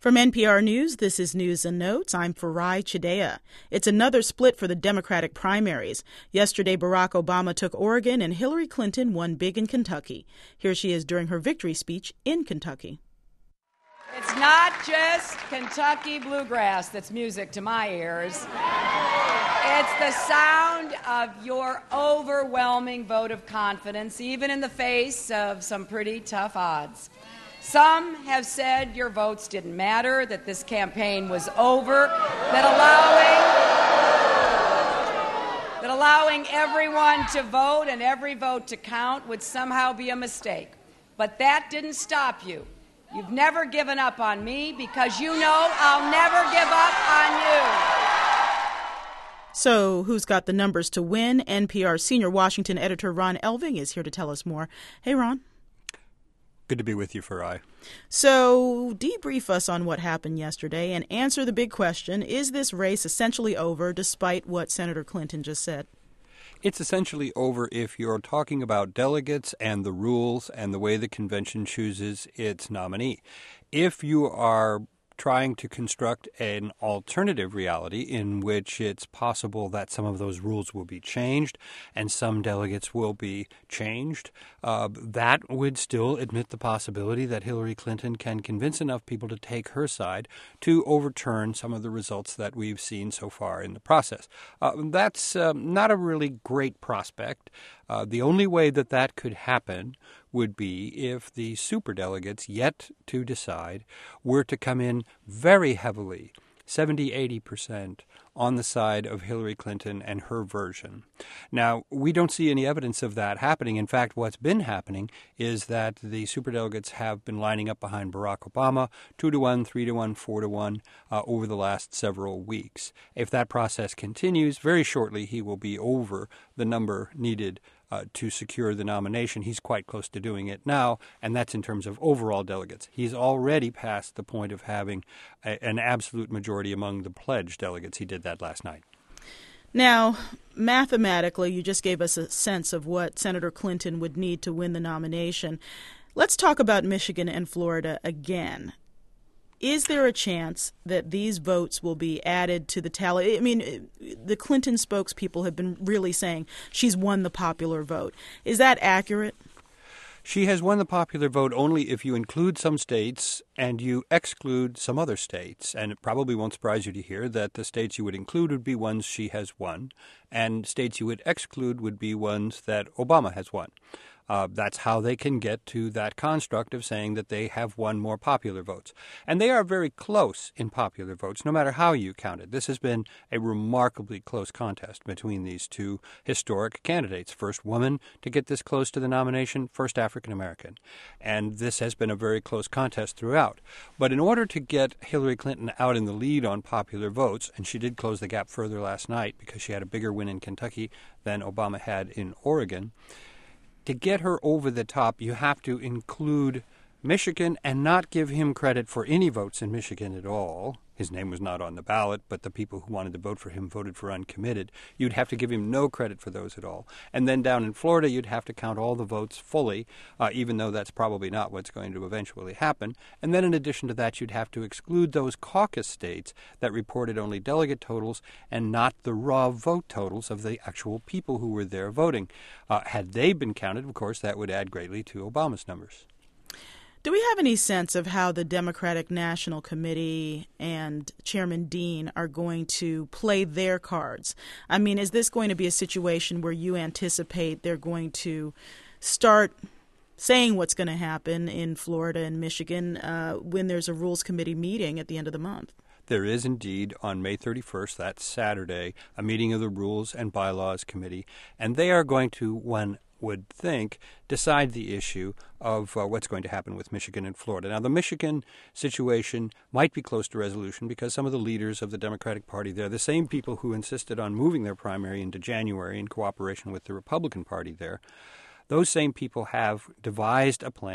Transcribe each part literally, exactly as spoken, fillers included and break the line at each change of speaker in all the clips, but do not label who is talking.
From N P R News, this is News and Notes. I'm Farai Chideya. It's another split for the Democratic primaries. Yesterday, Barack Obama took Oregon and Hillary Clinton won big in Kentucky. Here she is during her victory speech in Kentucky.
It's not just Kentucky bluegrass that's music to my ears. It's the sound of your overwhelming vote of confidence, even in the face of some pretty tough odds. Some have said your votes didn't matter, that this campaign was over, that allowing, that allowing everyone to vote and every vote to count would somehow be a mistake. But that didn't stop you. You've never given up on me because you know I'll never give up on you.
So who's got the numbers to win? N P R senior Washington editor Ron Elving is here to tell us more. Hey, Ron.
Good to be with you, Farai.
So debrief us on what happened yesterday and answer the big question, is this race essentially over despite what Senator Clinton just said?
It's essentially over if you're talking about delegates and the rules and the way the convention chooses its nominee. If you are trying to construct an alternative reality in which it's possible that some of those rules will be changed and some delegates will be changed, uh, that would still admit the possibility that Hillary Clinton can convince enough people to take her side to overturn some of the results that we've seen so far in the process. Uh, that's um, not a really great prospect. Uh, the only way that that could happen would be if the superdelegates yet to decide were to come in very heavily, seventy, eighty percent, on the side of Hillary Clinton and her version. Now, we don't see any evidence of that happening. In fact, what's been happening is that the superdelegates have been lining up behind Barack Obama, two to one, three to one, four to one, uh, over the last several weeks. If that process continues, very shortly he will be over the number needed Uh, to secure the nomination. He's quite close to doing it now, and that's in terms of overall delegates. He's already passed the point of having a, an absolute majority among the pledged delegates. He did that last night.
Now, mathematically, you just gave us a sense of what Senator Clinton would need to win the nomination. Let's talk about Michigan and Florida again. Is there a chance that these votes will be added to the tally? I mean, the Clinton spokespeople have been really saying she's won the popular vote. Is that accurate?
She has won the popular vote only if you include some states and you exclude some other states. And it probably won't surprise you to hear that the states you would include would be ones she has won, and states you would exclude would be ones that Obama has won. Uh, that's how they can get to that construct of saying that they have won more popular votes. And they are very close in popular votes, no matter how you count it. This has been a remarkably close contest between these two historic candidates. First woman to get this close to the nomination, first African American. And this has been a very close contest throughout. But in order to get Hillary Clinton out in the lead on popular votes, and she did close the gap further last night because she had a bigger win in Kentucky than Obama had in Oregon, to get her over the top, you have to include Michigan and not give him credit for any votes in Michigan at all. His name was not on the ballot, but the people who wanted to vote for him voted for uncommitted. You'd have to give him no credit for those at all. And then down in Florida, you'd have to count all the votes fully, uh, even though that's probably not what's going to eventually happen. And then in addition to that, you'd have to exclude those caucus states that reported only delegate totals and not the raw vote totals of the actual people who were there voting. Uh, had they been counted, of course, that would add greatly to Obama's numbers.
Do we have any sense of how the Democratic National Committee and Chairman Dean are going to play their cards? I mean, is this going to be a situation where you anticipate they're going to start saying what's going to happen in Florida and Michigan uh, when there's a Rules Committee meeting at the end of the month?
There is indeed on May thirty-first, that's Saturday, a meeting of the Rules and Bylaws Committee, and they are going to, one would think, decide the issue of uh, what's going to happen with Michigan and Florida. Now, the Michigan situation might be close to resolution because some of the leaders of the Democratic Party there, the same people who insisted on moving their primary into January in cooperation with the Republican Party there, those same people have devised a plan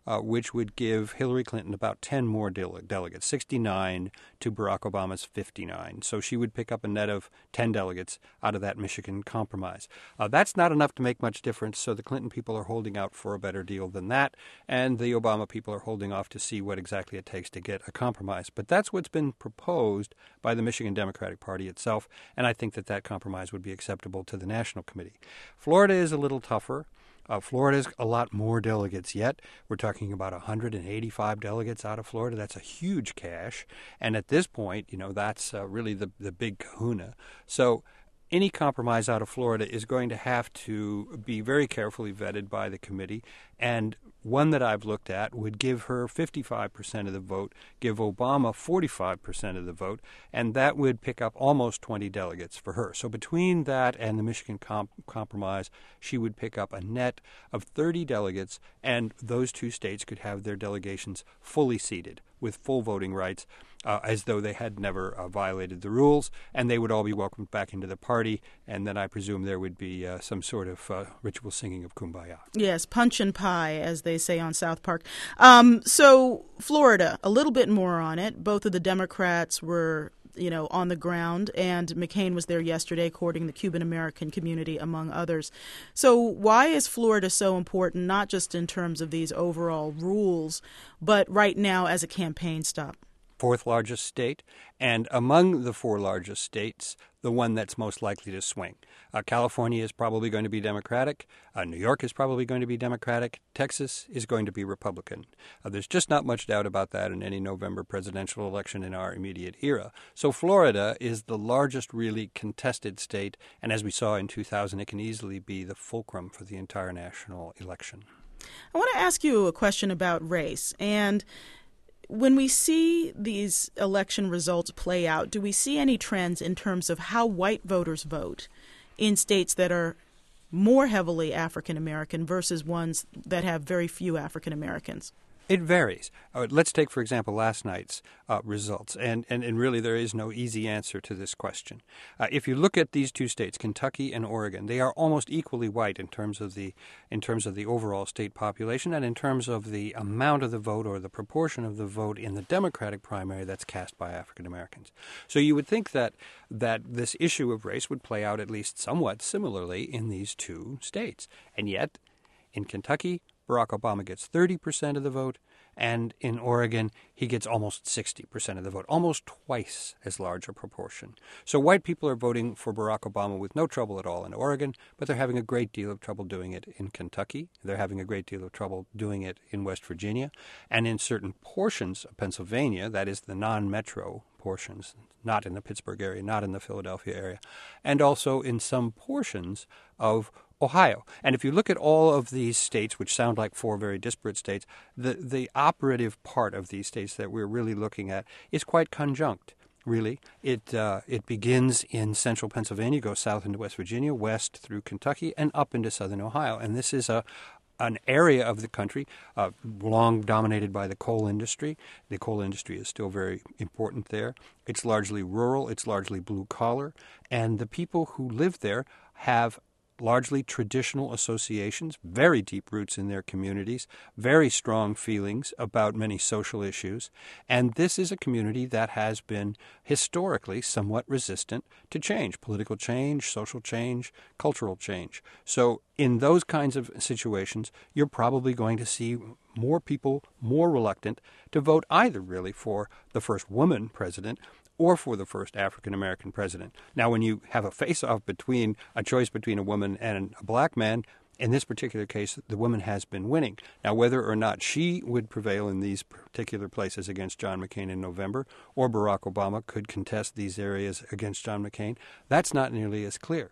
uh, which would give Hillary Clinton about ten more dele- delegates, sixty-nine to Barack Obama's fifty-nine. So she would pick up a net of ten delegates out of that Michigan compromise. Uh, that's not enough to make much difference, so the Clinton people are holding out for a better deal than that, and the Obama people are holding off to see what exactly it takes to get a compromise. But that's what's been proposed by the Michigan Democratic Party itself, and I think that that compromise would be acceptable to the National Committee. Florida is a little tougher. Uh, Florida's a lot more delegates yet. We're talking about one hundred eighty-five delegates out of Florida. That's a huge cache. And at this point, you know, that's uh, really the, the big kahuna. So any compromise out of Florida is going to have to be very carefully vetted by the committee. And one that I've looked at would give her fifty-five percent of the vote, give Obama forty-five percent of the vote, and that would pick up almost twenty delegates for her. So between that and the Michigan comp- compromise, she would pick up a net of thirty delegates, and those two states could have their delegations fully seated with full voting rights, uh, as though they had never uh, violated the rules, and they would all be welcomed back into the party, and then I presume there would be uh, some sort of uh, ritual singing of Kumbaya.
Yes, punch and pie, as they say on South Park. Um, so Florida, a little bit more on it. Both of the Democrats were, you know, on the ground, and McCain was there yesterday courting the Cuban-American community, among others. So why is Florida so important, not just in terms of these overall rules, but right now as a campaign stop?
Fourth largest state, and among the four largest states, the one that's most likely to swing. Uh, California is probably going to be Democratic. Uh, New York is probably going to be Democratic. Texas is going to be Republican. Uh, there's just not much doubt about that in any November presidential election in our immediate era. So Florida is the largest really contested state, and as we saw in two thousand, it can easily be the fulcrum for the entire national election.
I want to ask you a question about race, and when we see these election results play out, do we see any trends in terms of how white voters vote in states that are more heavily African American versus ones that have very few African Americans?
It varies. Uh, let's take, for example, last night's uh, results, and, and, and really there is no easy answer to this question. Uh, if you look at these two states, Kentucky and Oregon, they are almost equally white in terms of the in terms of the overall state population and in terms of the amount of the vote or the proportion of the vote in the Democratic primary that's cast by African Americans. So you would think that that this issue of race would play out at least somewhat similarly in these two states, and yet in Kentucky, Barack Obama gets thirty percent of the vote, and in Oregon, he gets almost sixty percent of the vote, almost twice as large a proportion. So white people are voting for Barack Obama with no trouble at all in Oregon, but they're having a great deal of trouble doing it in Kentucky. They're having a great deal of trouble doing it in West Virginia, and in certain portions of Pennsylvania, that is the non-metro portions, not in the Pittsburgh area, not in the Philadelphia area, and also in some portions of Ohio. And if you look at all of these states, which sound like four very disparate states, the, the operative part of these states that we're really looking at is quite conjunct, really. It uh, it begins in central Pennsylvania, goes south into West Virginia, west through Kentucky, and up into southern Ohio. And this is a an area of the country uh, long dominated by the coal industry. The coal industry is still very important there. It's largely rural. It's largely blue-collar. And the people who live there have largely traditional associations, very deep roots in their communities, very strong feelings about many social issues, and this is a community that has been historically somewhat resistant to change, political change, social change, cultural change. So in those kinds of situations, you're probably going to see more people more reluctant to vote either really for the first woman president or for the first African-American president. Now, when you have a face-off between a choice between a woman and a black man, in this particular case, the woman has been winning. Now, whether or not she would prevail in these particular places against John McCain in November, or Barack Obama could contest these areas against John McCain, that's not nearly as clear.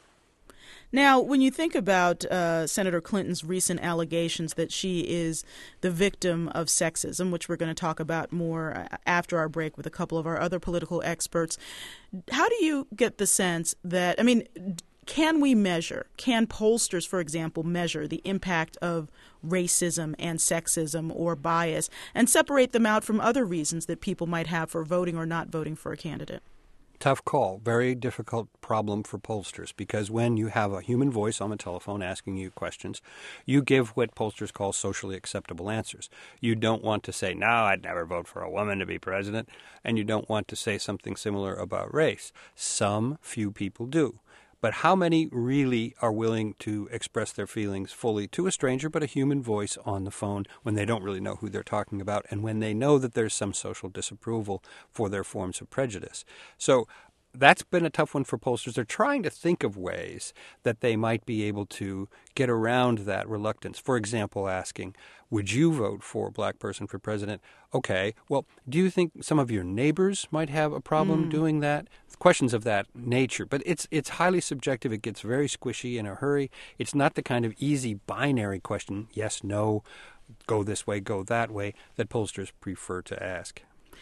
Now, when you think about uh, Senator Clinton's recent allegations that she is the victim of sexism, which we're going to talk about more after our break with a couple of our other political experts, how do you get the sense that, I mean, can we measure, can pollsters, for example, measure the impact of racism and sexism or bias and separate them out from other reasons that people might have for voting or not voting for a candidate?
Tough call. Very difficult problem for pollsters, because when you have a human voice on the telephone asking you questions, you give what pollsters call socially acceptable answers. You don't want to say, no, I'd never vote for a woman to be president, and you don't want to say something similar about race. Some few people do. But how many really are willing to express their feelings fully to a stranger, but a human voice on the phone, when they don't really know who they're talking about and when they know that there's some social disapproval for their forms of prejudice? So that's been a tough one for pollsters. They're trying to think of ways that they might be able to get around that reluctance. For example, asking, would you vote for a black person for president? Okay, well, do you think some of your neighbors might have a problem mm. doing that? Questions of that nature. But it's it's highly subjective. It gets very squishy in a hurry. It's not the kind of easy binary question, yes, no, go this way, go that way, that pollsters prefer to ask.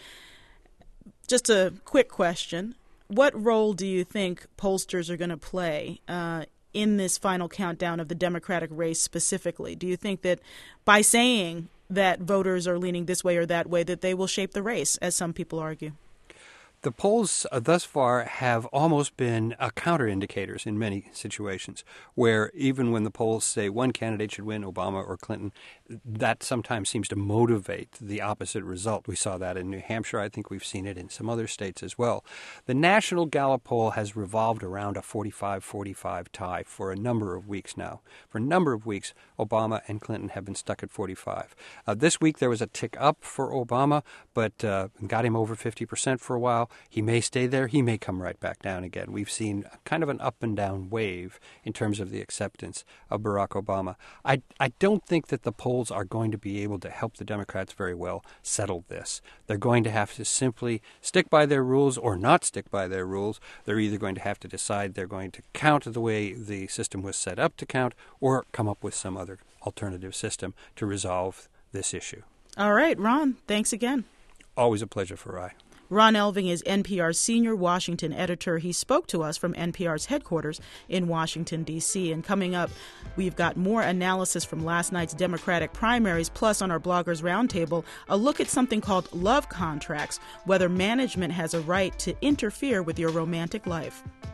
Just a quick question. What role do you think pollsters are going to play uh, in this final countdown of the Democratic race specifically? Do you think that by saying that voters are leaning this way or that way, that they will shape the race, as some people argue?
The polls uh, thus far have almost been uh, counterindicators in many situations, where even when the polls say one candidate should win, Obama or Clinton, that sometimes seems to motivate the opposite result. We saw that in New Hampshire. I think we've seen it in some other states as well. The National Gallup poll has revolved around a forty-five forty-five tie for a number of weeks now. For a number of weeks, Obama and Clinton have been stuck at forty-five. Uh, this week there was a tick up for Obama, but uh, got him over fifty percent for a while. He may stay there. He may come right back down again. We've seen kind of an up and down wave in terms of the acceptance of Barack Obama. I, I don't think that the polls are going to be able to help the Democrats very well settle this. They're going to have to simply stick by their rules or not stick by their rules. They're either going to have to decide they're going to count the way the system was set up to count, or come up with some other alternative system to resolve this issue.
All right, Ron, thanks again.
Always a pleasure, Farai.
Ron Elving is N P R's senior Washington editor. He spoke to us from N P R's headquarters in Washington, D C. And coming up, we've got more analysis from last night's Democratic primaries, plus on our Bloggers Roundtable, a look at something called love contracts, whether management has a right to interfere with your romantic life.